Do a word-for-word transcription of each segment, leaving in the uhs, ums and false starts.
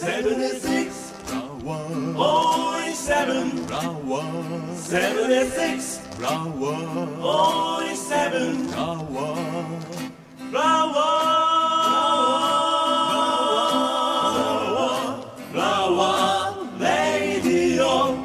セブンエーシックス オーセブン セブンエーシックス オーセブン フラワーフラワーレディオ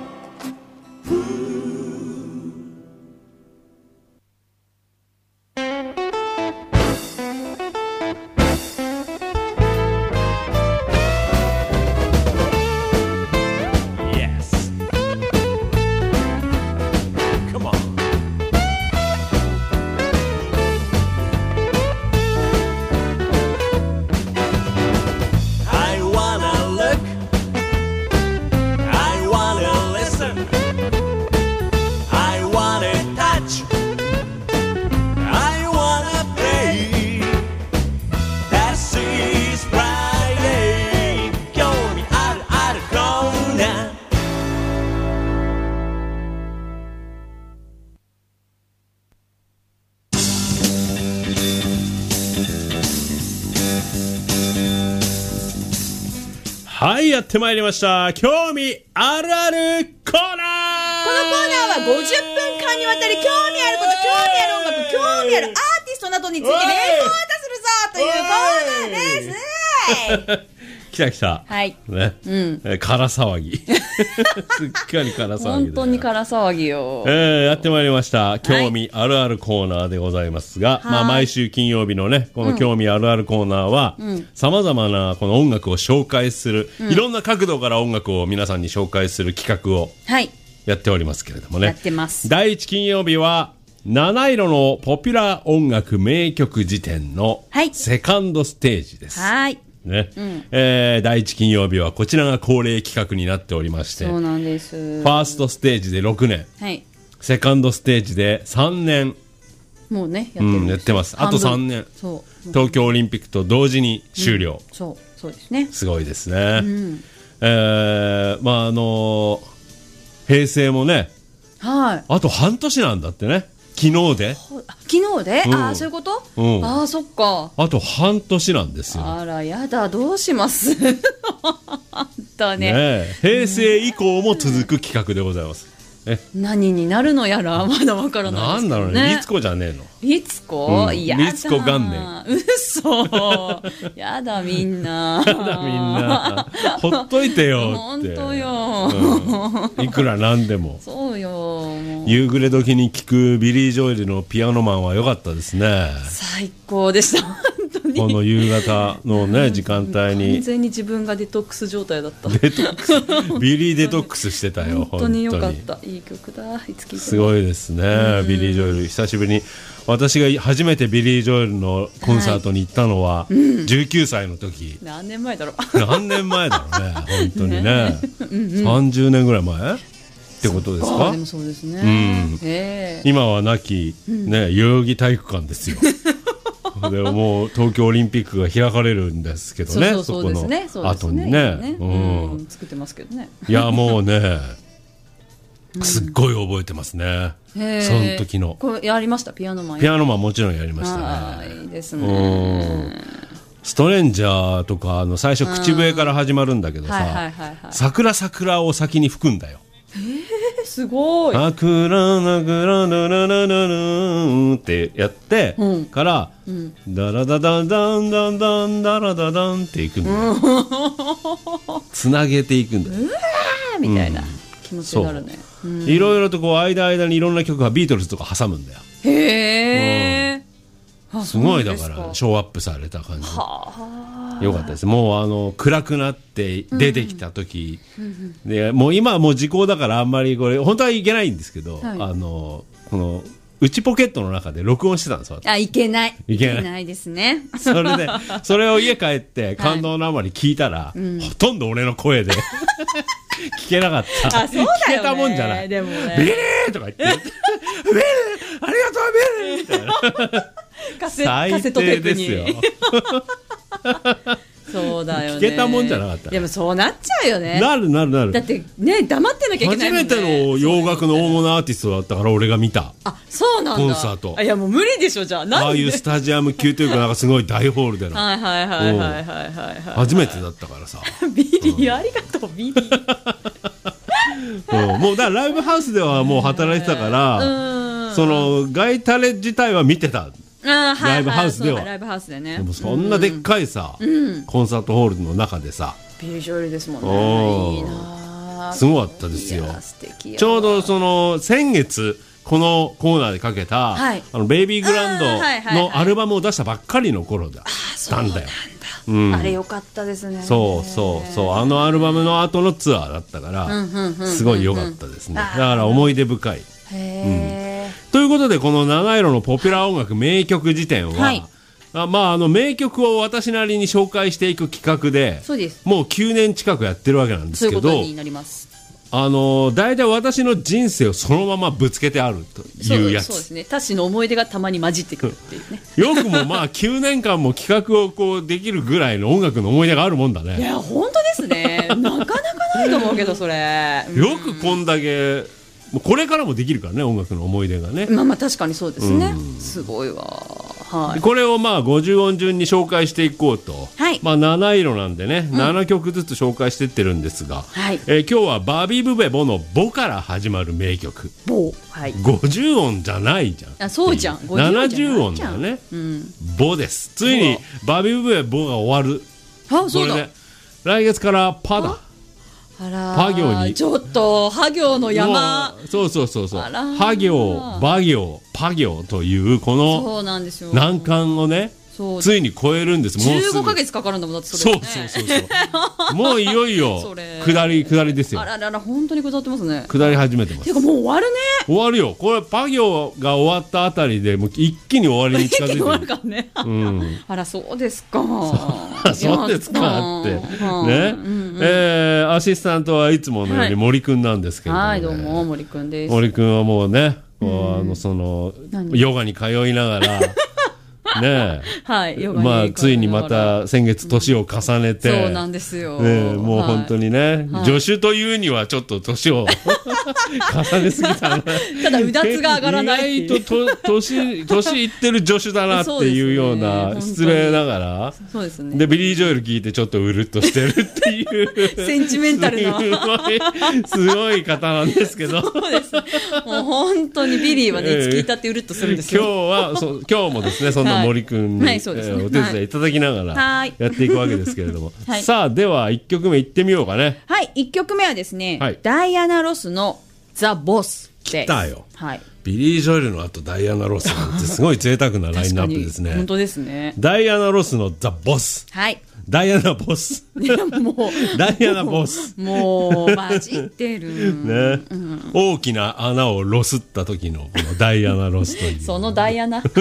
はい、やってまいりました。興味あるあるコーナー。このコーナーはごじゅっぷんかんにわたり興味あること、興味ある音楽、興味あるアーティストなどについてレポートするぞというコーナーです。 来た来た。 はい。 ね。うん。えー、空騒ぎ。すっかり空騒ぎだよ。 本当に空騒ぎよ。 えー、やってまいりました。興味あるあるコーナーでございますが、はい、まあ毎週金曜日のね、この興味あるあるコーナーは、さまざまなこの音楽を紹介する、うん、いろんな角度から音楽を皆さんに紹介する企画をやっておりますけれどもね。 やってます。 だいいち金曜日は、七色のポピュラー音楽名曲辞典のセカンドステージです。 はい。 ね、うん、えー、だいいち金曜日はこちらが恒例企画になっておりまして、 そうなんです。 ファーストステージでろくねん、はい、セカンドステージでさんねん、 もうね、やってるんです、うん、やってます。あとさんねん、そう東京オリンピックと同時に終了、 うん、そうそうですね。 すごいですね。うん、えー、まああのー、平成もね、はい、あと半年なんだってね。昨日で昨日で、うん、ああそういうこと、うん、ああそっか、 あと半年なんですよ。 あらやだ、どうしますあんた ね, ね平成以降も続く企画でございます。え何になるのやらまだわからないですけどね。 なんだろうね、リツコじゃねえの。 リツコ、うん、やだ、 リツコ元年。 嘘やだみんなやだみんなほっといてよって。 本当よ、 うん、いくらなんでもそうよ。もう夕暮れ時に聴くビリー・ジョエルのピアノマンは良かったですね。 最高でした本当に。 この夕方のね時間帯に完全に自分がデトックス状態だった。 デトックスビリーデトックスしてたよ。 本当に良かった。いい曲だ。いつ聴いてもすごいですね。ビリー・ジョエル久しぶりに。私が初めてビリー・ジョエルのコンサートに行ったのはじゅうきゅうさいの時、 うん、何年前だろう何年前だろうね本当にねねうん、さんじゅうねんぐらい前ってことですか。 でもそうですね、 うんえー、今は亡き、ね、代々木体育館ですよでもう東京オリンピックが開かれるんですけどね、そこの後にね、 うん、作ってますけどね。 いやもうねすっごい覚えてますね、うん、その時の。 これやりました。ピアノマンピアノマンもちろんやりましたね。 あいいですね。 ストレンジャーとかあの最初口笛から始まるんだけどさ、桜桜を先に吹くんだよ。 へーすごい。 桜なくらなららららってやって、うん、から、うん、ダラダダダンダンダンダラダダンっていくんだよ、うん、つなげていくんだよ。 うわーみたいな、うん、気持ちになるね。 いろいろとこう間間にいろんな曲がビートルズとか挟むんだよ。 へー、 うん、すごいだからショーアップされた感じ。よかったです。もうあの暗くなって出てきた時、うん、でもう今はもう時効だからあんまりこれ本当はいけないんですけど、はい、あのこの内ポケットの中で録音してたんですよ。 あ、いけない。 いけない。いけないですね。 それで、それを家帰って感動のあまり聞いたら、はいうん、ほとんど俺の声で聞けなかった。 あ、そうだよね。 聞けたもんじゃない。 でもね。 ビリーとか言って、ビリーありがとうビリーみたいな。 カセ、カセットテープに。 最低ですよ。 そうだよね。 聞けたもんじゃなかった、ね、 でもそうなっちゃうよね。 なるなるなる。 だってね、黙ってなきゃいけないもんね。 初めての洋楽の大物アーティストだったから俺が見た。 あ、そうなんだ。 コンサート。 いやもう無理でしょ、じゃあ。なんでああいうスタジアム級というか、なんかすごい大ホールでの。 はいはいはいはいはいはい、はい、 初めてだったからさ。 ビリー、うん、ありがとうビリー。 うん、もうだからライブハウスではもう働いてたから、そのガイタレ自体は見てた。 あ、はい、 ライブハウスでは、 ライブハウスでね。 でもそんなでっかいさ、うん、コンサートホールの中でさ、 ビリー・ジョエルですもんね。いいな、 すごかったですよ。ちょうどその先月このコーナーでかけた、はい、あのベイビーグランドのアルバムを出したばっかりの頃だったんだよ。 うん、あれ良かったですね。 そうそうそう、あのアルバムの後のツアーだったから、すごい良かったですね。だから思い出深い。へー、うん、ということでこの七色のポピュラー音楽名曲辞典は、はい、あまあ、あの名曲を私なりに紹介していく企画で、 そうです、 もうきゅうねん近くやってるわけなんですけど、 そういうことになります。 あの大体私の人生をそのままぶつけてあるというやつ。 そうですね、タッシーの思い出がたまに混じってくるっていうね。 よくもまあきゅうねんかんも企画をこうできるぐらいの音楽の思い出があるもんだね。 いや本当ですね。なかなかないと思うけどそれ、うん、 よくこんだけこれからもできるからね、音楽の思い出がね。 まあまあ確かにそうですね、うん、すごいわ、はい、 これをまあごじゅう音順に紹介していこうと、はい、まあ、なな色なんでね、うん、ななきょくずつ紹介していってるんですが、はい、えー、今日はバビブベボのボから始まる名曲。ボ、はい、ごじゅう音じゃないじゃん。 あ、そうじゃん、 ななじゅう音だよね、うん、ボです。ついにバビブベボが終わる。 あ、そうだ、 これね、来月からパだ。 あら、 パ行にちょっとハ行の山、 そうそうそうそう、ハ行、バ行、パ行というこの難関をね、ついに超えるんです。もうじゅうごかげつかかるんだもん、だってそれ、ね、そうそうそうそうもういよいよ下り下りですよ。 あららら、本当に下ってますね。 下り始めてます。 てかもう終わるね。 終わるよ。これパ行が終わったあたりでもう一気に終わりに近づいてる。一気に終わるからね、うん、あら、そうですか。そうですかってね、うんうん、えー、アシスタントはいつものように森くんなんですけれども、ね、 はい、どうも森くんです。 森くんはもうね、うん、あのそのヨガに通いながらねえ、 はい、 まあ、ついにまた先月年を重ねて、 うん、そうなんですよ、 ね、もう本当にね、はい、助手というにはちょっと年を重ねすぎたな。 ただうだつが上がらないっていう、 意外とと年年いってる助手だなっていうような、ね、失礼ながら、 そうですね、 でビリー・ジョエル聞いてちょっとうるっとしてるっていうセンチメンタルなすごい、すごい方なんですけど、 そうです、もう本当にビリーはね、いつ聞いたってうるっとするんですよ。 今日はそ今日もですね、そんな森くんに、はい、はい、そうですね、えー、お手伝いいただきながらやっていくわけですけれども、はい、さあではいっきょくめいってみようかね。 はい、いっきょくめはですね、はい、ダイアナ・ロスのザ・ボスです。 来たよ、はい、ビリー・ジョエルの後ダイアナ・ロスなんてすごい贅沢なラインナップですね。 本当ですね。 ダイアナ・ロスのザ・ボス、はい、ダイアナ・ボスもうダイアナ・ボスもう混じってる、 ね、うん、大きな穴をロスった時のこのダイアナ・ロスというそのダイアナ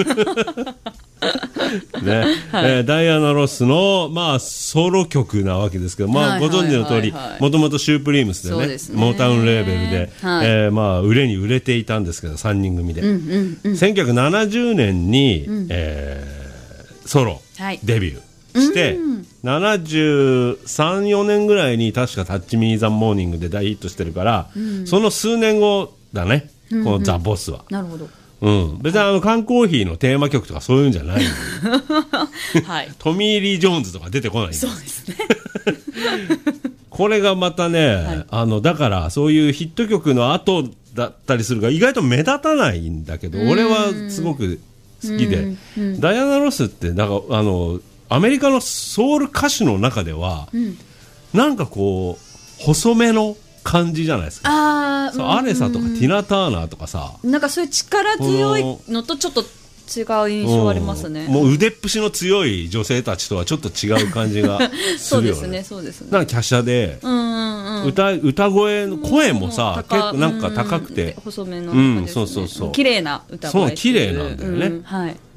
ね、はい、えー、ダイアナ・ロスの、まあ、ソロ曲なわけですけど、まあ、ご存知の通りもともとシュープリームスで ね, でねモータウンレーベルで、はい、えーまあ、売れに売れていたんですけどさんにん組で、うんうんうん、せんきゅうひゃくななじゅうねんに、うん、えー、ソロデビューして、うん、ななじゅうさん、よねんぐらいに確かタッチミーザモーニングで大ヒットしてるから、うん、その数年後だね、このザ・ボスは、 うんうん、なるほど、 うん、別にあの缶コーヒーのテーマ曲とかそういうんじゃないはい、トミー・リー・ジョーンズとか出てこないんです。 そうですねこれがまたね、はい、あのだからそういうヒット曲の後だったりするが意外と目立たないんだけど、俺はすごく好きで、ダイアナ・ロスってなんかあのアメリカのソウル歌手の中では、うん、なんかこう細めの感じじゃないですか。あ、そう、アレサとかティナ・ターナーとかさ、 なんかそういう力強いのとちょっと違う印象ありますね、 うん、もう腕っぷしの強い女性たちとはちょっと違う感じがするよね。そうですね、そうですね。なんか華奢で、うんうんうん、歌, 歌声の声もさ、結構なんか高くて、 細めの感じですね、 うん、そうそうそう、 綺麗な歌声、 そう綺麗なんだよね、 うん、はい、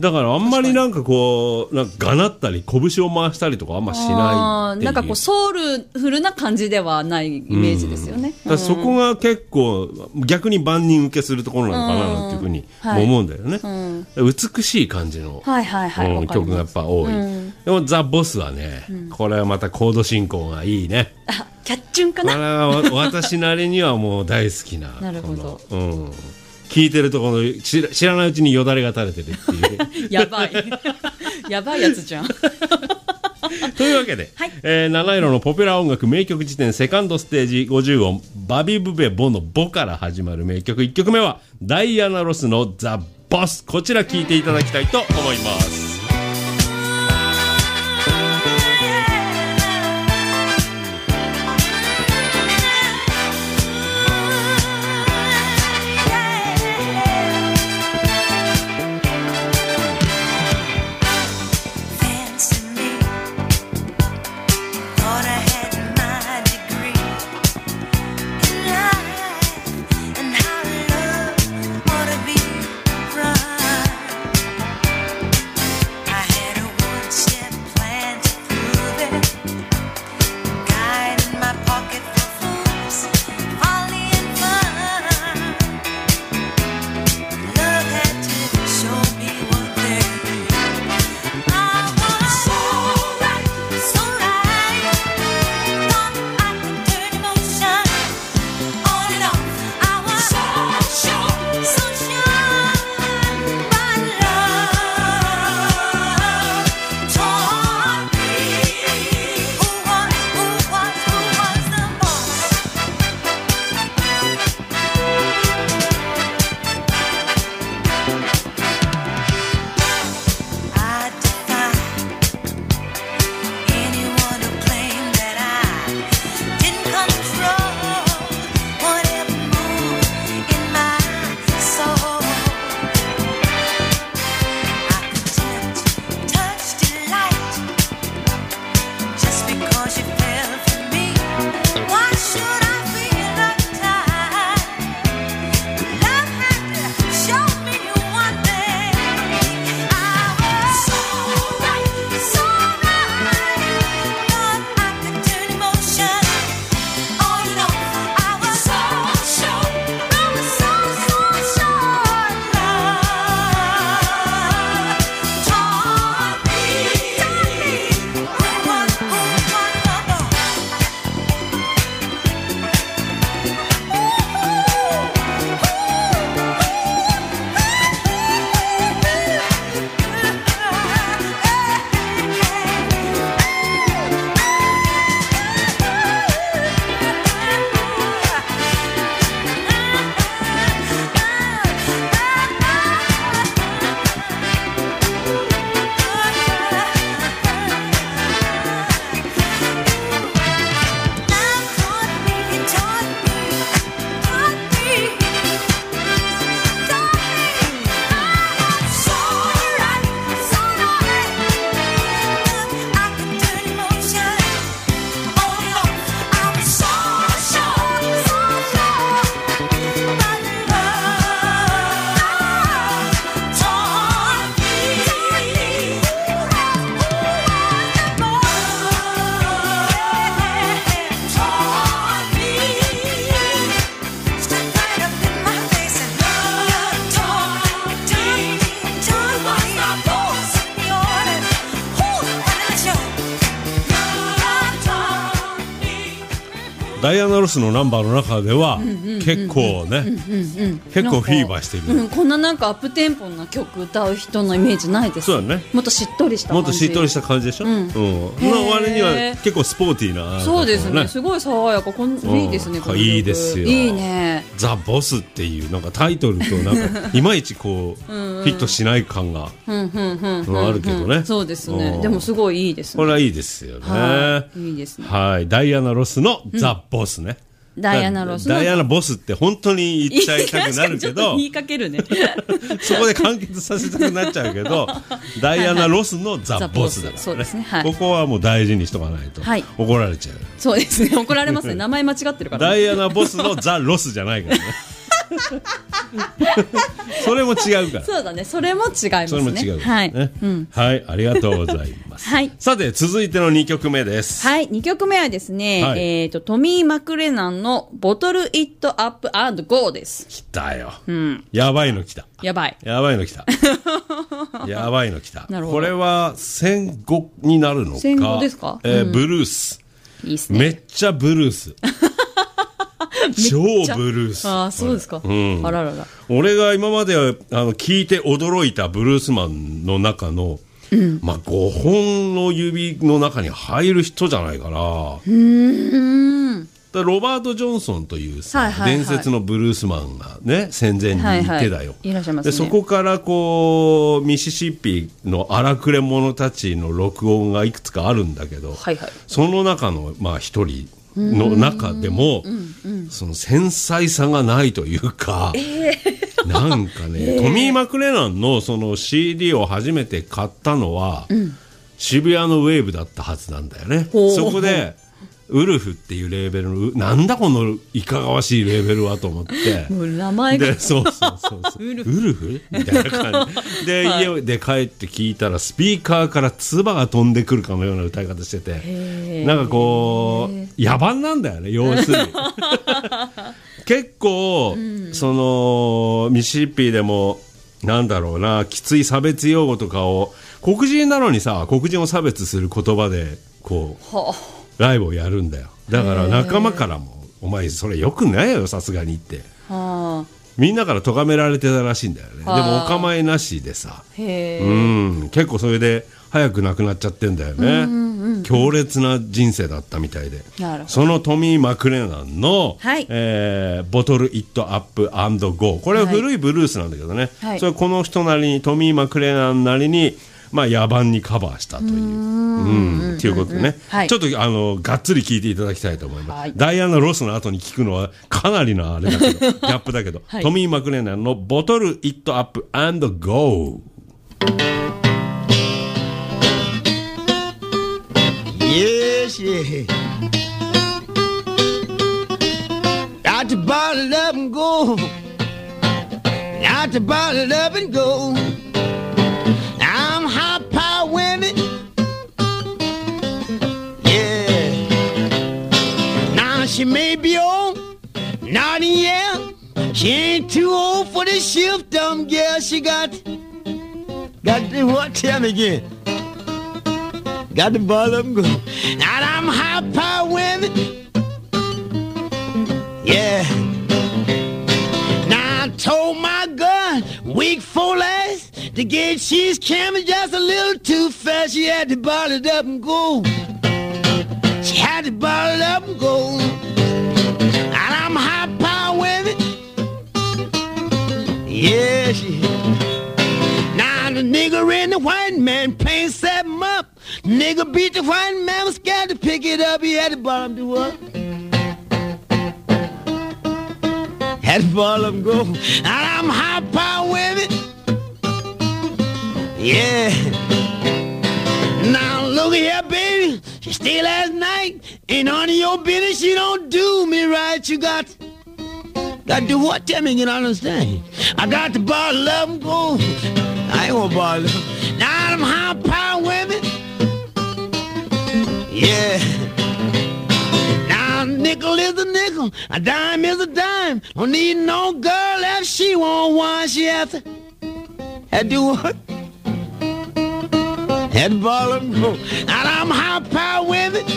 だからあんまりなんかこうなんかがなったり拳を回したりとかあんましないっていう、 なんかこうソウルフルな感じではないイメージですよね、 うん、だそこが結構逆に万人受けするところなのかななんていうふうに思うんだよね、はいうん、美しい感じの、はいはいはいうん、曲がやっぱ多い、うん、でもザ・ボスはね、うん、これはまたコード進行がいいね。 あキャッチュンかな。 これは私なりにはもう大好きななるほど、 うん、聞いてるところ知ら、知らないうちによだれが垂れてるっていうやばいやばいやつじゃんというわけで、はいえー、七色のポピュラー音楽名曲辞典セカンドステージごじゅう音バビブベボのボから始まる名曲いっきょくめはダイアナ・ロスのザ・ボス。こちら聴いていただきたいと思います。ダイアナ・ロスのナンバーの中では結構ね結構フィーバーしてる、 うん、こんななんかアップテンポな曲歌う人のイメージないです。 そうだね、 もっとしっとりした感じ、 もっとしっとりした感じでしょ、うんうん、の割には結構スポーティーな、 ね、そうですね、すごい爽やか、こんいいですね、このいいですよ、 いいね。 ザ・ボスっていうなんかタイトルとなんかいまいちこうフィットしない感があるけどね。 そうですね、でもすごいいいですね。 これはいいですよね、 はい、いいですね。 はい、ダイアナ・ロスのザ・ボスね、 うん、ダイアナ・ロスのダイアナ・ボスって本当に言っちゃいたくなるけど言いかけるねそこで完結させたくなっちゃうけどダイアナ・ロスのザ・ボスだからね、 そうですね、はい、 ここはもう大事にしとかないと怒られちゃう、はい、 そうですね、怒られますね名前間違ってるから、ね、 ダイアナ・ボスのザ・ロスじゃないからねそれも違うから。 そうだね、それも違いますね。 それも違う、ね、 はい、 うん、はい、ありがとうございます。 はい、 さて続いてのにきょくめです。 はい、にきょくめはですね、はい、えっ、ー、とトミー・マクレナンのボトル・イット・アップ・アンド・ゴーです。 来たよ、 うん、 やばいの来た。 やばいやばいの来たやばいの来た。 なるほど。 これは戦後になるのか。 戦後ですか、 えーうん、ブルース。 いいっすね。 めっちゃブルース超ブルース。 ああ、そうですか、うん、あららら。 俺が今まであの聞いて驚いたブルースマンの中の、うん、まあごほんの指の中に入る人じゃないかな。うーん、だロバート・ジョンソンというさ、はいはいはい、伝説のブルースマンがね戦前にいてだよ、はいはい、いらっしゃいますね。でそこからこうミシシッピの荒くれ者たちの録音がいくつかあるんだけど、はいはい、その中のまあ一人の中でも、うんうん、その繊細さがないというか、えー、なんかね、えー、トミー・マクレナンのその シーディー を初めて買ったのは、うん、渋谷のウェーブだったはずなんだよね。そこでウルフっていうレーベルのなんだこのいかがわしいレーベルはと思ってもう名前がでそうそうそうそうウルフみたいな感じで、はい、家で帰って聞いたらスピーカーから唾が飛んでくるかのような歌い方してて、なんかこう野蛮なんだよね、要するに結構、うん、そのミシシッピでもなんだろうな、きつい差別用語とかを黒人なのにさ、黒人を差別する言葉でこうはあライブをやるんだよ。だから仲間からもお前それよくないよさすがにって、はあ、みんなから咎められてたらしいんだよね、はあ、でもお構いなしでさ、へうん結構それで早く亡くなっちゃってんだよね、うんうんうん、強烈な人生だったみたいで。そのトミー・マクレナンの、はいえー、ボトル・イット・アップ・アンド・ゴー、これは古いブルースなんだけどね、はい、それこの人なりにトミー・マクレナンなりにまあ、野蛮にカバーしたという、うん、ということでね、はい、ちょっとあのがっつり聞いていただきたいと思います、はい、ダイアナ・ロスの後に聞くのはかなりのあれだけどギャップだけど、はい、トミー・マクレナンのボトル・イット・アップ・アンド・ゴー。 Yes, yeah. Got to bottle up and go. Got to bottle up and go.I'm hot power women, yeah. Now she may be old, not yeah. She ain't too old for the shift, dumb girl. She got, got the what? Tell me again. Got the ball up and go. Now I'm hot power women, yeah. Now I told my gun, weak for last.The gate she's coming just a little too fast. She had to bottle it up and go. She had to bottle it up and go. And I'm high power with it. Yeah, she. Now the nigger and the white man playing seven up. Nigger beat the white man, was scared to pick it up. He had to bottle him to what? Had to bottle up and go. And I'm high power with it.Yeah. Now look here, baby. She stayed last night. Ain't none of your business. She don't do me right. You got, got to do what? Tell me, you don't understand. I got to bottle up and go. I ain't gonna bottle up. Now I'm high power women. Yeah. Now a nickel is a nickel. A dime is a dime. Don't need no girl if she won't want. She have to, have to do what?Had to ball up and go. And I'm high power with it.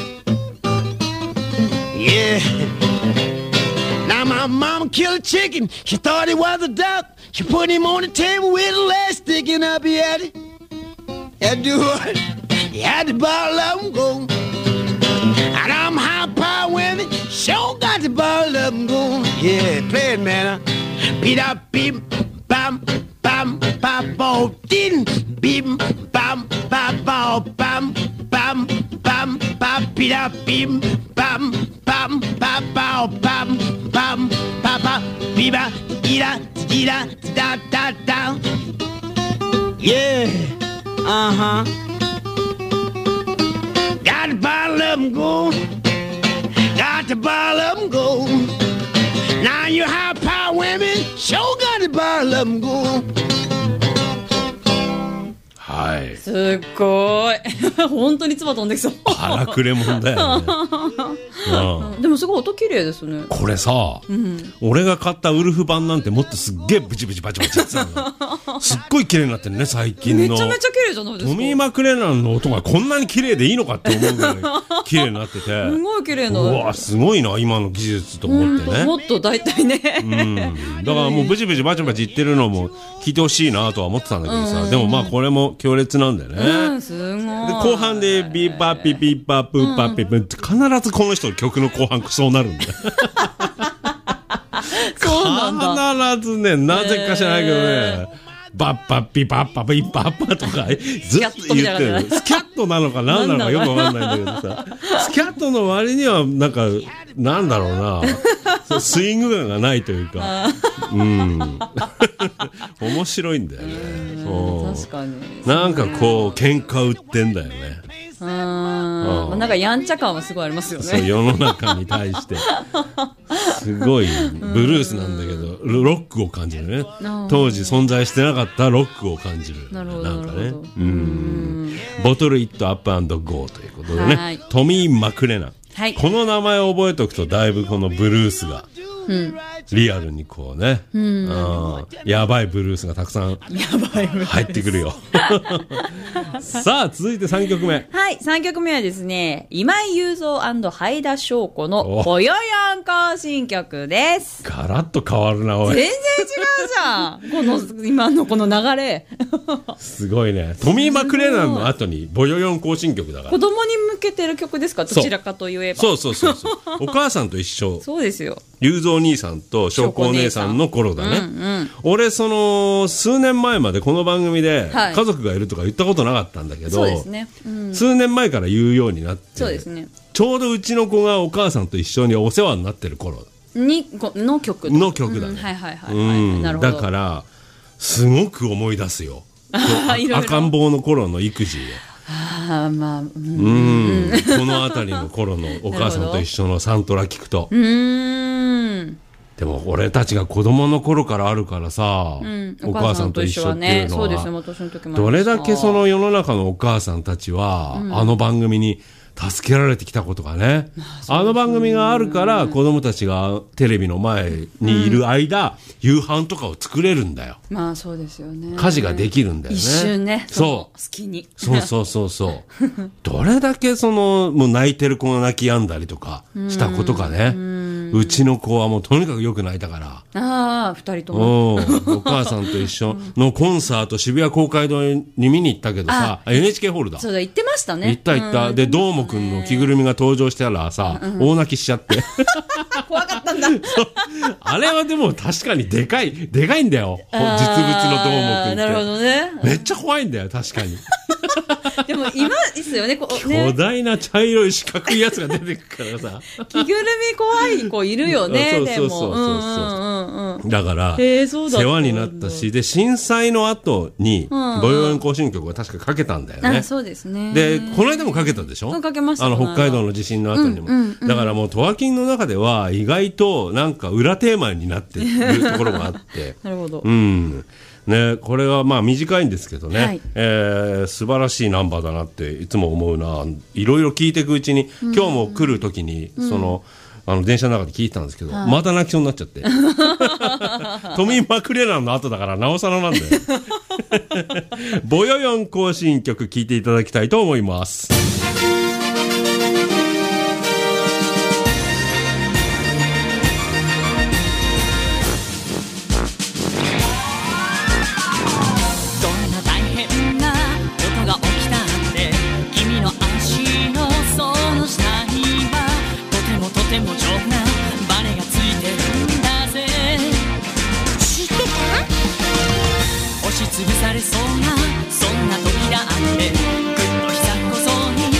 Yeah. Now my mama killed a chicken. She thought it was a duck. She put him on the table with a leg sticking up. He had it. Had to do what? He had to ball up and go. And I'm high power with it. Sure got to ball up and go. Yeah, play it, man. Beat up, beat, bam.Bam, bam, bam, din, bim, bam, bam, bam, bam, bam, bam, bam, bida, bim, bam, bam, bam, bam, bam, bam, bam, biba, ida, ida, da, da, da. Yeah, uh-huh. Got to bottle up and go. Got to bottle up and go. Now you high power women. sure got a bottle of them go. はい。 すっごい。本当に唾飛んできそう。 腹くれもんだよね。 うん、でもすごい音綺麗ですね。 これさ、うん、俺が買ったウルフ版なんてもっとすっげえブチブチバチバチやってたの。すっごい綺麗になってるね最近の。 めちゃめちゃ綺麗じゃないですか。 トミー・マクレナンの音がこんなに綺麗でいいのかって思うぐらい綺麗になってて。 すごい綺麗な。 うわすごいな今の技術と思ってね。 もっと大体ね。 うん。だからもうブチブチバチバチ言ってるのも聞いてほしいなとは思ってたんだけどさ、でもまあこれも強烈なんだよね。 うん、すごい。で後半でビーパーピーピーパープーパーピープーって必ずこの人の曲の後半そうなるんだよ。 そうなんだ。 必ずね、なぜか知らないけどね、バッパッピーパッパピーパッパとかずっと言ってる。スキャットなのか何なのかよくわかんないんだけどさ、スキャットの割にはなんかなんだろうな、スイング感がないというか、うん、面白いんだよね。 確かに。 なんかこう喧嘩売ってんだよね。 うん、なんかやんちゃ感はすごいありますよね。 そう世の中に対してすごいブルースなんだけどロックを感じるね。当時存在してなかったロックを感じる。 なるほどなんかね。うん。ボトルイットアップ&ゴーということでね、はい、トミー・マクレナン、はい、この名前を覚えておくとだいぶこのブルースが、うん、リアルにこうね、うん、やばいブルースがたくさん入ってくるよ。さあ続いてさんきょくめ。 はい、さんきょくめはですね、今井雄三&灰田翔子のぼよよん行進曲です。 ガラッと変わるなおい。 全然違うじゃん。この今のこの流れ。 すごいね。トミー・マクレナンの後にぼよよん行進曲だから。 子供に向けてる曲ですか。どちらかといえば。 そうそうそうそう。お母さんと一緒。 そうですよ。 雄三兄さんと翔子お姉さんの頃だね、うんうん、俺その数年前までこの番組で家族がいるとか言ったことなかったんだけど、 そうですね、うん、 数年前から言うようになって、 そうですね、 ちょうどうちの子がお母さんと一緒にお世話になってる頃にの曲の曲だね、 うん、はいはいはい、はい、なるほど。 だからすごく思い出すよ。赤ん坊の頃の育児を。 あまあ、うん、 うんこの辺りの頃のお母さんと一緒のサントラ聞くと、うーん、でも俺たちが子供の頃からあるからさ、うん、お母さんと一緒っていうのは、どれだけその世の中のお母さんたちは、うん、あの番組に助けられてきたことがね、あの番組があるから子供たちがテレビの前にいる間、うん、夕飯とかを作れるんだよ。 まあそうですよね。 家事ができるんだよね。一瞬ね。 そう。 好きに。 そうそうそうそう。どれだけそのもう泣いてる子が泣き止んだりとかしたことかね。うん、うちの子はもうとにかくよく泣いたから。 ああ、二人とも。 お母さんと一緒のコンサート渋谷公会堂に見に行ったけどさ、エヌエイチケー ホールだ。 そうだ、行ってましたね。 行った行った。で、どうもくんの着ぐるみが登場したらさ、うん、大泣きしちゃって。 怖かったんだ。 あれはでも確かにでかい、でかいんだよ。実物のどーもくんって。 なるほどね。 めっちゃ怖いんだよ、確かに。 でも今ですよね、こうね。巨大な茶色い四角いやつが出てくるからさ。 着ぐるみ怖い子いるよね、 そうそうそうそうそう。だから、世話になったし、で、震災の後に、ぼよよん行進曲は確かかけたんだよね。 あ、そうですね。 で、この間もかけたでしょ？ かけました。 あの、北海道の地震の後にも。だからもう、トワキンの中では、意外となんか裏テーマになってるところがあって。 なるほど。 うん。ね、これはまあ短いんですけどね、はい、えー、素晴らしいナンバーだなっていつも思うな。いろいろ聞いていくうちに、うん、今日も来る時に、うん、そのあの電車の中で聞いてたんですけど、うん、また泣きそうになっちゃってトミー・マクレナンの後だからなおさらなんだよ。ぼよよん行進曲聞いていただきたいと思います。 潰されそうなそんな時だってぐっと膝小僧に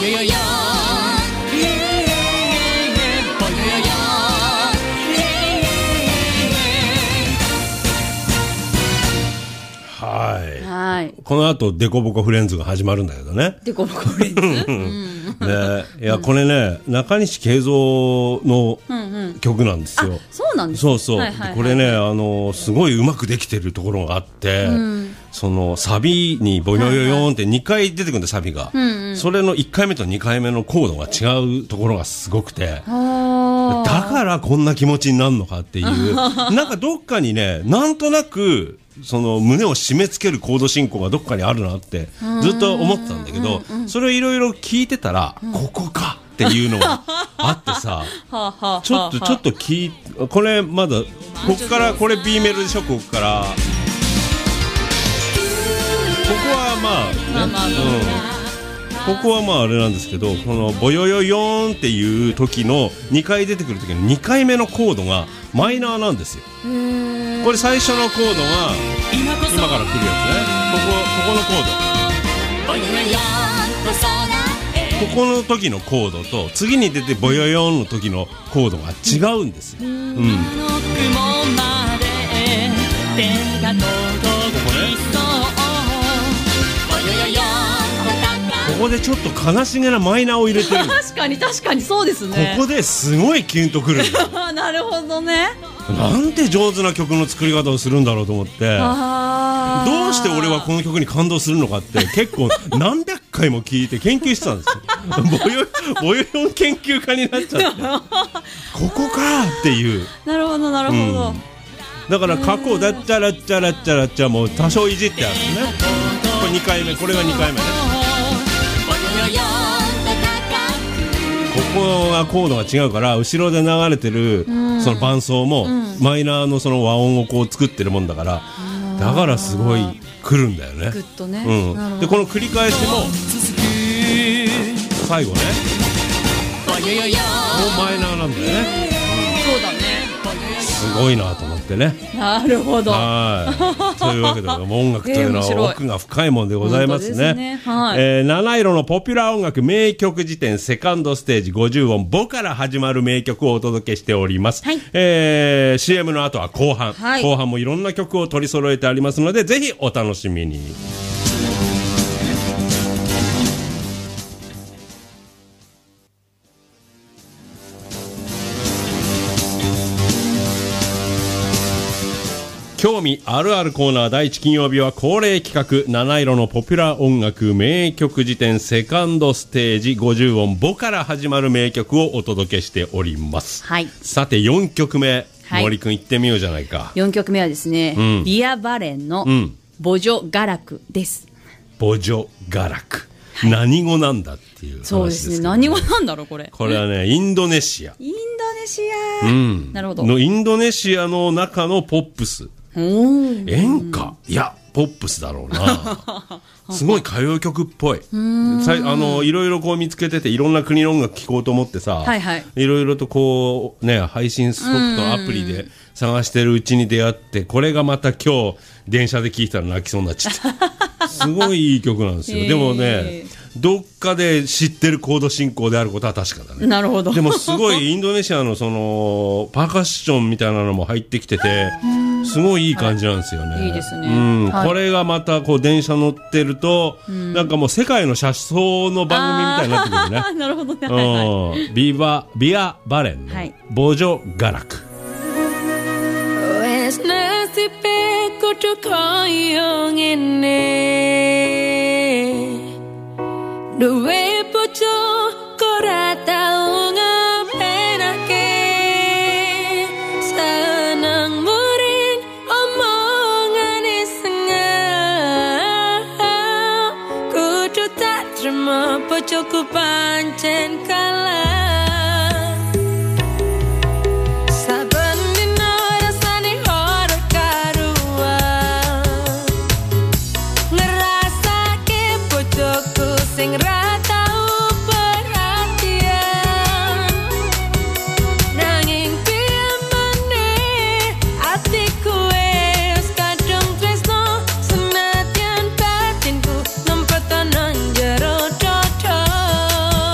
はいはい、この後デコボコフレンズが始まるんだけどね。 デコボコフレンズ、うん、 でいやこれね、うん、中西慶三の曲なんですよ、うんうん、 そうなんです、 そうそう、はいはいはい、これねあのすごいうまくできてるところがあって、うん、そのサビにボヨヨヨーンってにかい出てくるんでサビが、はいはい、それのいっかいめとにかいめのコードが違うところがすごくて、だからこんな気持ちになるのかっていうなんかどっかにねなんとなくその胸を締め付けるコード進行がどっかにあるなってずっと思ってたんだけど、うんうんうん、それをいろいろ聞いてたら、うん、ここかっていうのがあってさちょっとちょっと聞いこれまだこっからこれ B メロでしょ。こっからここはまあ、ね、まあまあまあ、うん、ここはまああれなんですけど、このボヨヨヨーンっていう時のにかい出てくる時のにかいめのコードがマイナーなんですよ。これ最初のコードが今から来るやつね。ここここのコード、ここの時のコードと次に出てボヨヨンの時のコードが違うんですよ。うん。ここね。ここでちょっと悲しげなマイナーを入れてる確かに確かにそうですね。 ここですごいキュンとくるなるほどね。 なんて上手な曲の作り方をするんだろうと思って、どうして俺はこの曲に感動するのかって結構何百回も聞いて研究してたんですよボヨボヨヨン研究家になっちゃってここかっていう。なるほどなるほど、うん、だから過去だっちゃらっちゃらっちゃらっちゃもう多少いじってあるね。これにかいめ、これがにかいめね。ここがコードが違うから後ろで流れてるその伴奏もマイナーのその和音をこう作ってるもんだから、だからすごい来るんだよね。 グッとね、 うん、でこの繰り返しも最後ねもうマイナーなんだよね。 そうだね。 すごいなと思ってね。 なるほど。 はい。というわけで音楽というのは奥が深いものでございますね。ね、はい、えー、七色のポピュラー音楽名曲辞典セカンドステージごじゅう音ボから始まる名曲をお届けしております。はい、えー、シーエム の後は後半、はい、後半もいろんな曲を取り揃えてありますのでぜひお楽しみに。興味あるあるコーナー第一金曜日は恒例企画七色のポピュラー音楽名曲辞典セカンドステージごじゅう音ボから始まる名曲をお届けしております、はい、さてよんきょくめ、はい、森くん行ってみようじゃないか。 よんきょくめはですね、うん、ビアバレンのボジョガラクです、 うん、ボジョガラク、はい、何語なんだっていう話ですけど、ね、そうですね。 何語なんだろうこれ。 これはねインドネシアインドネシア、 うん、 なるほど。 のインドネシアの中のポップス、演歌、いやポップスだろうなすごい歌謡曲っぽい。あのいろいろこう見つけてていろんな国の音楽聴こうと思ってさ、はいはい、いろいろとこうね配信ソフトアプリで探してるうちに出会って、これがまた今日電車で聴いたら泣きそうになっちゃったすごいいい曲なんですよ。でもねどっかで知ってるコード進行であることは確かだね。 なるほど。 でもすごいインドネシアのそのパーカッションみたいなのも入ってきててすごいいい感じなんですよね、はい、いいですね、うんはい、これがまたこう電車乗ってると、うん、なんかもう世界の車窓の番組みたいになってくるね。 なるほどね、はいはい、 ビバビアバレンのボジョガラク、 Duwe bojo ora tau ngepenake, seneng muring omongane sengah, kudu tak trimo bojoku pancen kalah. Saben dina rasane ora karuan, ngerasake bojoku sing ra tau perhatian, nanging piye meneh atiku wis kadung tresno, senadyan batinku nempet nang jero dada.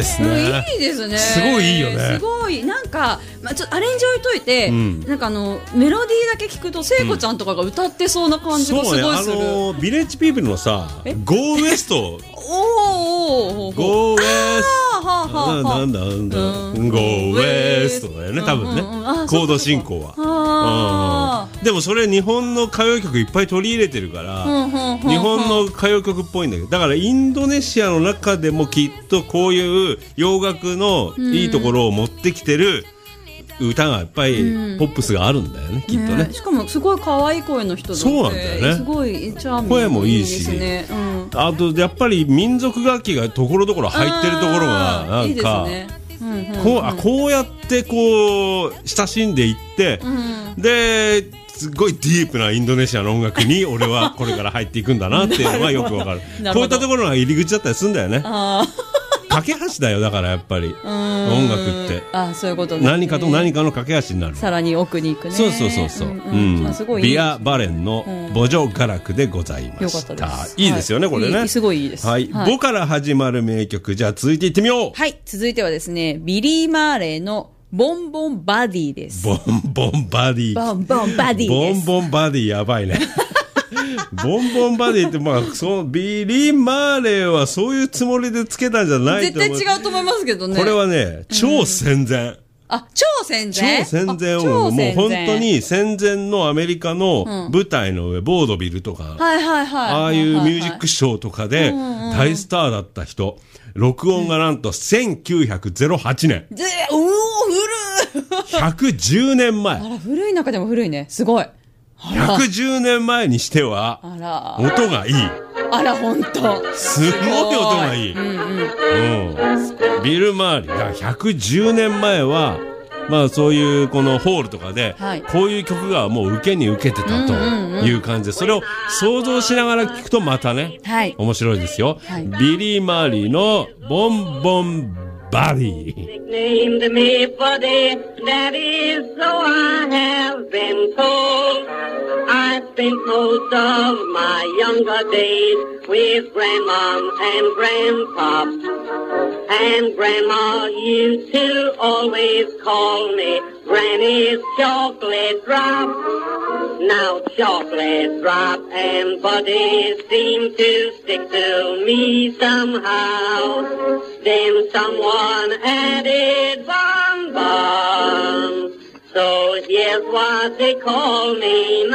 ですね。 いいですね。 すごいいいよね。 すごいなんか、まあ、ちょっとアレンジ置いといて、うん、なんかあのメロディーだけ聞くと聖子ちゃんとかが歌ってそうな感じがすごいする。 うん、そうね、あのビレッジピープルのさ、ゴーウエスト。 おーゴーウエストなんだなんだ、うん、ゴーウエストだよね多分ね、うんうん、コード進行は。でもそれ日本の歌謡曲いっぱい取り入れてるから、うんうんうんうん、日本の歌謡曲っぽいんだけど、だからインドネシアの中でもきっとこういう洋楽のいいところを持ってきてる歌がいっぱいポップスがあるんだよね、うん、きっとね。 しかもすごい可愛い声の人だって。 そうなんだよね。 すごいチャーミング、 声もいいし、いいですね、うん、あとやっぱり民族楽器がところどころ入ってるところがなんかいいですね。うんうんうん、こう、あ、こうやってこう親しんでいって、うん、ですごいディープなインドネシアの音楽に俺はこれから入っていくんだなっていうのがよくわかる。こういったところが入り口だったりするんだよね。あ架け橋だよ、だからやっぱり音楽って。 あ、そういうことですね。 何かと何かの架け橋になる。 さらに奥に行くね。 そうそうそうそう、うんうんうん、すごいいいビアバレンのボジョガラクでございました。よかったです。いいですよね、はい、これね。 すごいいいです。 はい、はい、ボから始まる名曲、じゃあ続いていってみよう。 はい、続いてはですね、ビリー・マーレーのボンボンバディです。 ボンボンバディ。 ボンボンバディです。 ボンボンバディやばいね。ボンボンバディって、まあ、そのビリー・マーレーはそういうつもりでつけたんじゃないと思う。 絶対違うと思いますけどね。 これはね、超戦前。うん、 あ、超戦前超戦前音楽。もう本当に戦前のアメリカの舞台の上、うん、ボードビルとか、 はいはいはい、 ああいうミュージックショーとかで大スターだった人。録音がなんとせんきゅうひゃくはちねん。 で、うおー、古い。 ひゃくじゅうねんまえ。 あら、古い中でも古いね。すごい。 ひゃくじゅうねんまえにしては音がいい。 あら、ほんとすごい音がいい、うんうんうん、ビル・マーリーがひゃくじゅうねんまえはまあそういうこのホールとかで、はい、こういう曲がもう受けに受けてたという感じで、それを想像しながら聞くとまたね、はい、面白いですよ、はい、ビリー・マーリーのボンボンBuddy. Nicknamed me Buddy, that is so I have been told. I spent most of my younger days with grandmom and grandpop. And grandma used to always call me Granny's chocolate drop. Now chocolate drop and Buddy seem to stick to me somehow. Then someone added Bon Bon, so here's what they call me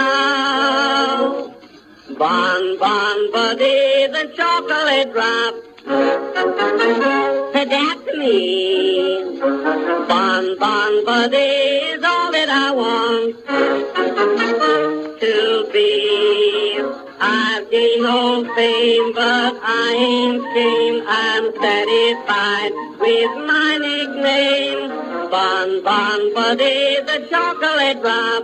now. Bon Bon Buddy the chocolate drop. That's me. Bon Bon Buddy is all that I want to be. I've gained no fame, but I ain't ashamed. I'm satisfied with my nickname. Bon Bon Buddy the chocolate drop.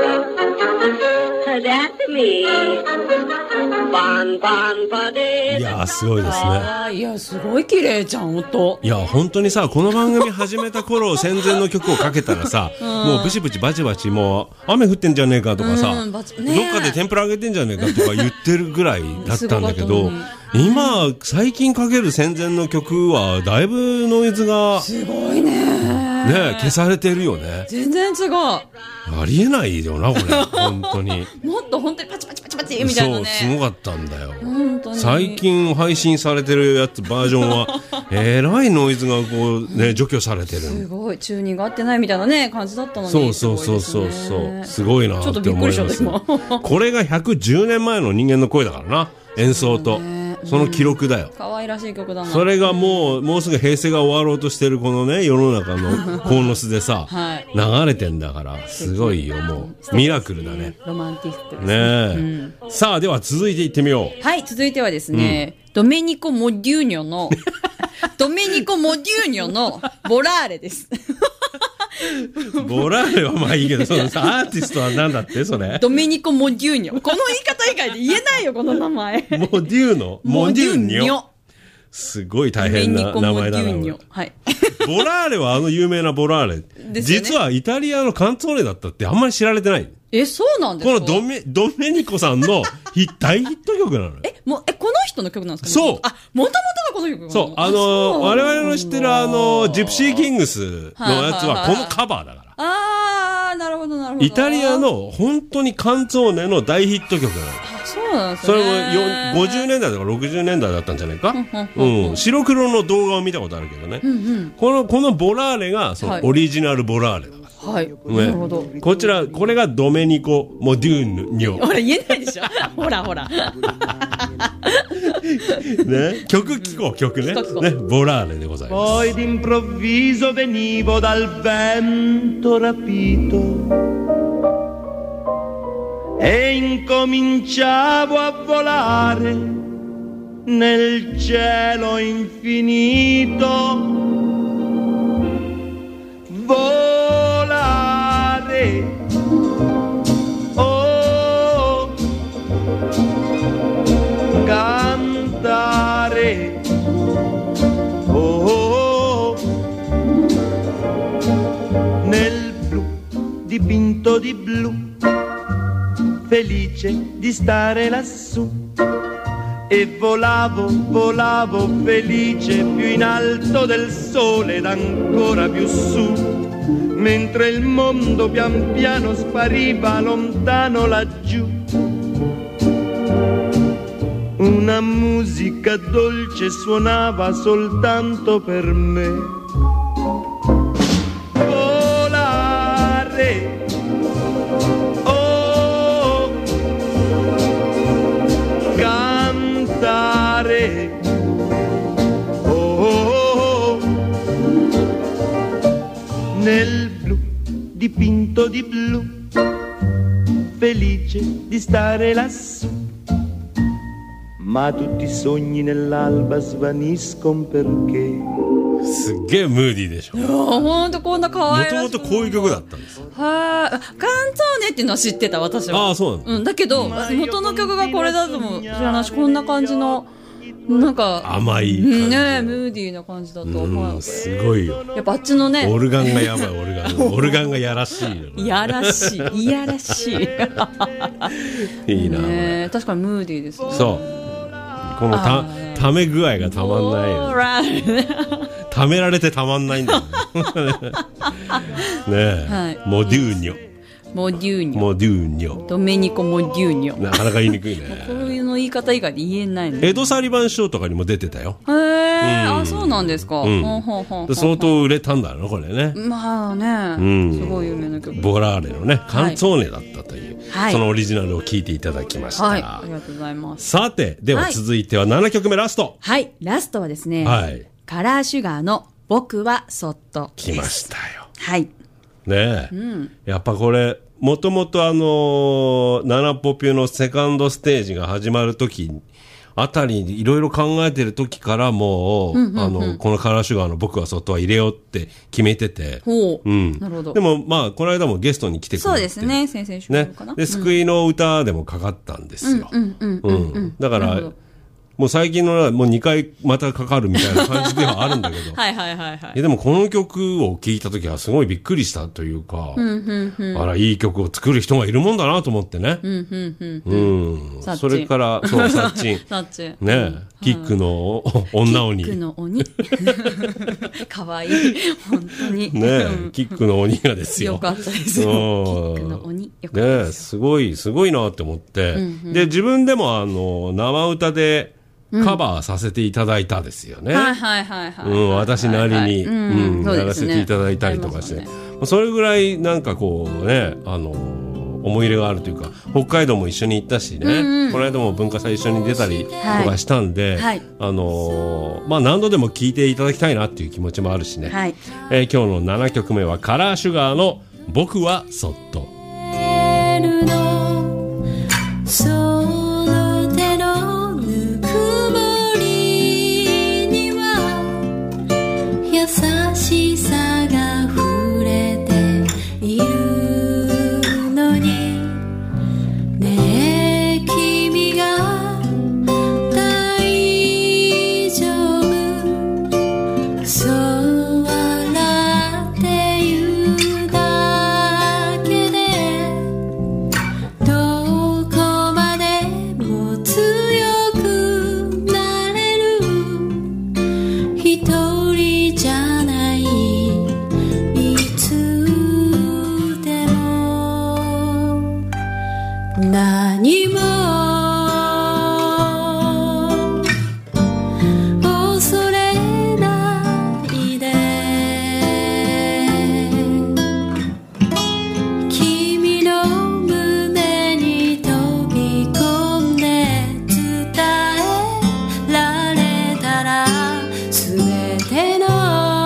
That's me. Bon Bon Buddy. いやすごいですね。 いやすごい綺麗じゃん音。 いや本当にさ、この番組始めた頃戦前の曲をかけたらさ、うん、もうブチブチバチバチもう雨降ってんじゃねえかとかさ、うんね、どっかで天ぷら揚げてんじゃねえかとか言ってるぐらいだったんだけど、今最近かける戦前の曲はだいぶノイズがすごいね。 ね、消されてるよね。 全然違う。 ありえないよなこれ本当に。 もっと本当にパチパチパチパチみたいなね。 そうすごかったんだよ。本当に。最近配信されてるやつバージョンはえらいノイズがこうね除去されてる。すごいチューニング合ってないみたいなね感じだったのに。 そうそうそうそうそうすごいなって思います。ちょっとびっくりしちゃった今。これがひゃくじゅうねんまえの人間の声だからな、演奏と。その記録だよ。 可愛らしい曲だな。 それがもうもうすぐ平成が終わろうとしてるこのね世の中のコーノスでさ、はい、流れてんだからすごいよ、もうミラクルだね。 ロマンティックですね。ねえ、うん、さあでは続いていってみよう。 はい、続いてはですね、うん、ドメニコ・モデューニョのドメニコ・モデューニョのボラーレです。 ボラーレはまあいいけど、そのさアーティストは何だってそれ。 ドメニコ・モデューニョ。この言い方以外で言えないよこの名前。 モデューノ。モデューニョ。すごい大変な名前だな。 はい。 ボラーレはあの有名なボラーレ。実はイタリアのカンツォーネだったってあんまり知られてない。 ええ、そうなんですか？ このドメ、ドメニコさんのヒ大ヒット曲なのよ。 え、もう、え、この人の曲なんですか？ そう。 あ、もともとがこの曲なの？ そう。あの、我々の知ってるあの、ジプシーキングスのやつはこのカバーだから。 あー、なるほど、なるほど。 イタリアの本当にカンツォーネの大ヒット曲なの。 あ、そうなんですね。 それもごじゅうねんだいとかろくじゅうねんだいだったんじゃないか。うん。白黒の動画を見たことあるけどね。うんうん、この、このボラーレが、そのオリジナルボラーレだから。 はい。 ね、 なるほど。 こちら、これがドメニコ・モデューニョ。 ほら、言えないでしょ。ほら、ほら。ね、 曲聴こう、曲ね。ね、ボラーレでございます。 Poi d'improvviso venivo dal vento rapito e incominciavo a volare nel cielo infinito. Volare, oh, cantare, oh, nel blu dipinto di blu, felice di stare lassù. E volavo, volavo felice più in alto del sole ed ancora più su, mentre il mondo pian piano spariva lontano laggiù. Una musica dolce suonava soltanto per me. Volare, oh, nel blu dipinto di blu, felice di stare lassù, ma tutti i sogni nell'alba svaniscono perché. すっげえムーディーでしょ。 ほんとこんな可愛い。 もともとこういう曲だったんです。 はい。カンツォーネっていうのは知ってた、私は。 ああ、そうなんだ。 うん、だけど、元の曲がこれだとも知らないし、こんな感じの、なんか、 甘い感じ。 ね、ムーディーな感じだと思う。 すごいよ。 やっぱあっちのね。 オルガンがやばい、オルガン。オルガンがやらしいよ、ね。 いやらしい。いやらしい。 いいな、 ね。確かにムーディーですね。 そう。このた、ため具合がたまんないよ。ためられてたまんないんだよね。ねえ、はい。モデューニョ。 モデューニョ。 モデューニョ。 ドメニコ・モデューニョ。 なかなか言いにくいね。 こういうの言い方以外で言えないの。 エド・サリバン賞とかにも出てたよ。 へえ、うん、あ、そうなんですか。うん、ほんほんほんほん相当売れたんだろうこれね。 まあね、うん、すごい有名な曲。 ボラーレのね、カンツォーネだったという、はい、そのオリジナルを聴いていただきました。 はい、ありがとうございます。 さて、では続いてはななきょくめラスト。 はい、ラストはですね、 はい、 カラーシュガーの僕はそっと。 来ましたよ。 はい。 ねえ、うん、やっぱこれ、もともとあのー、ナナポピュのセカンドステージが始まるときあたりにいろいろ考えてるときからもう、うんうんうん、あの、このカラーシュガーの僕は外は入れようって決めてて。 ほう。うん。なるほど。 でもまあ、この間もゲストに来てくれて。 そうですね、先々週かな。 ね。で、救いの歌でもかかったんですよ。うんうんうんうん、うん。だから、もう最近のもうにかいまたかかるみたいな感じではあるんだけど。 はいはいはいはい。 でもこの曲を聴いたときはすごいびっくりしたというか、うんうんうん、あら、いい曲を作る人がいるもんだなと思ってね。うんうんうんうん、それから、そう、サッチン。 サッチン。 ね、キックの女鬼。 キックの鬼。かわいい。本当に。 ね、キックの鬼がですよ。 よかったですよ。キックの鬼。よかったです。 ね、すごい、すごいなって思って、うんうん。で、自分でもあの、生歌で、カバーさせていただいたですよね。 はいはいはいはい。 うん、私なりに、うん、やらせていただいたりとかして。それぐらいなんかこうね、あの、思い入れがあるというか、北海道も一緒に行ったしね、この間も文化祭一緒に出たりとかしたんで、あの、まあ何度でも聴いていただきたいなっていう気持ちもあるしね。はい、えー、今日のななきょくめはカラーシュガーの僕はそっと。 優しさが溢れているのにねえ君が大丈夫そう笑って言うだけで何も恐れないで君の胸に飛び込んで伝えられたらすべての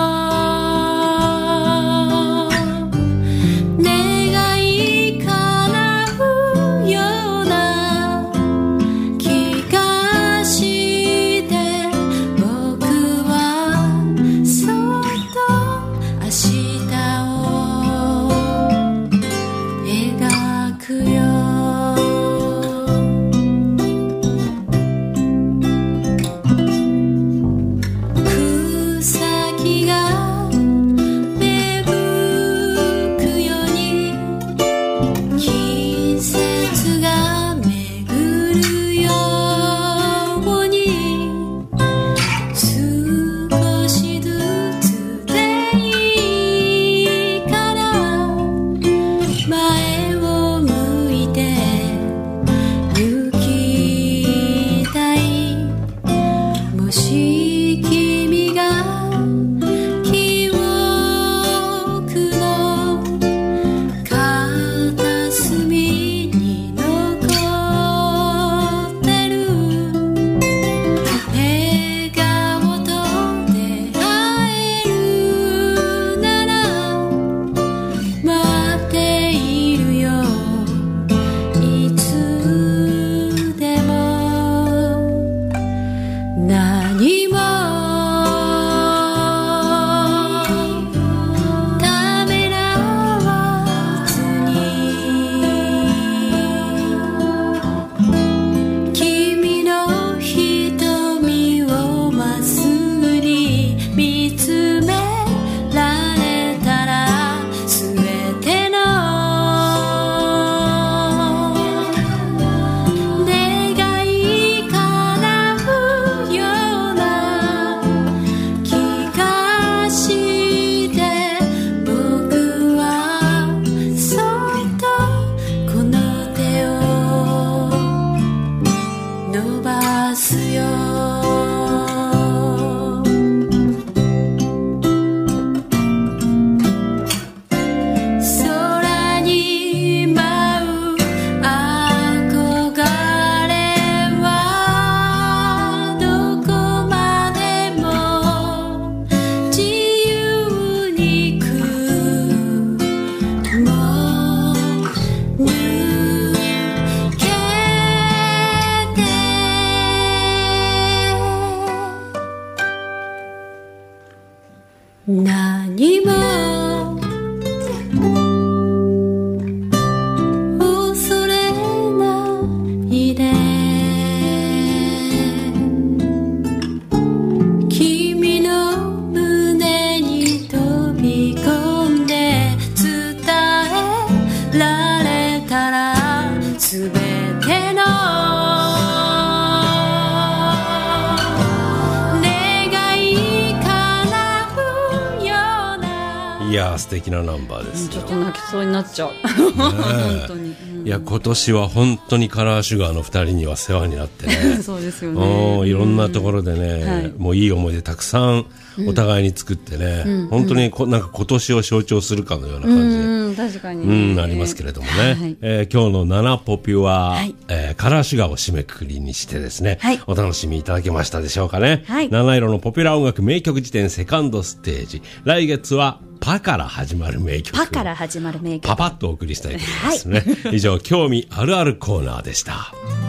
何も恐れないで君の胸に飛び込んで伝えられたらすべてのいや素敵なナンバーですよ。 ちょっと泣きそうになっちゃう、ね、本当に、うん、 いや今年は本当にカラーシュガーのふたりには世話になってねそうですよね、 いろんなところでね、はい、もういい思い出たくさんお互いに作ってね、うん、本当にこなんか今年を象徴するかのような感じで、 うん、確かに、 うん、ありますけれどもね、はいえー、今日のナナポピは、はいえー、カラーシュガーを締めくくりにしてですね、はい、お楽しみいただけましたでしょうかね、はい、七色のポピュラー音楽名曲辞典セカンドステージ、来月はパから始まる名曲、 パから始まる名曲、 パパッとお送りしたいと思いますね、はい、以上興味あるあるコーナーでした。